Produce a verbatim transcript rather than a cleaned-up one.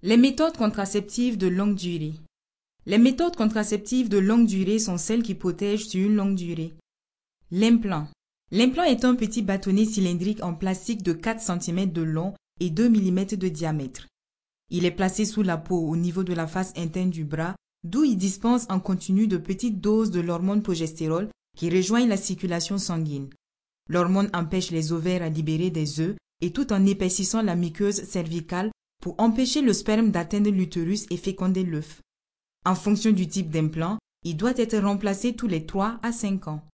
Les méthodes contraceptives de longue durée. Les méthodes contraceptives de longue durée sont celles qui protègent sur une longue durée. L'implant. L'implant est un petit bâtonnet cylindrique en plastique de quatre centimètres de long et deux millimètres de diamètre. Il est placé sous la peau au niveau de la face interne du bras, d'où il dispense en continu de petites doses de l'hormone progestérone qui rejoignent la circulation sanguine. L'hormone empêche les ovaires à libérer des œufs et tout en épaississant la muqueuse cervicale pour empêcher le sperme d'atteindre l'utérus et féconder l'œuf. En fonction du type d'implant, il doit être remplacé tous les trois à cinq ans.